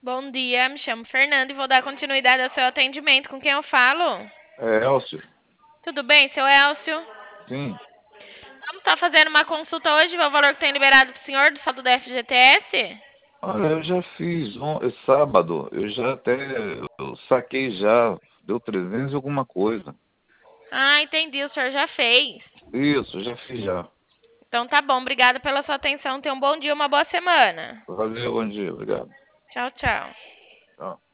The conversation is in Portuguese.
Bom dia, me chamo Fernanda e vou dar continuidade ao seu atendimento. Com quem eu falo? É, Elcio, Tudo bem, seu Elcio? sim. Vamos estar fazendo uma consulta hoje, ver o valor que tem liberado para o senhor do saldo da FGTS? Olha, eu já fiz sábado, eu já até eu saquei já, deu 300 e alguma coisa. Ah, entendi, o senhor já fez. Isso, já fiz já. Então tá bom, obrigada pela sua atenção. Tenha um bom dia, uma boa semana. Valeu, bom dia, obrigado. Tchau, tchau. Tchau.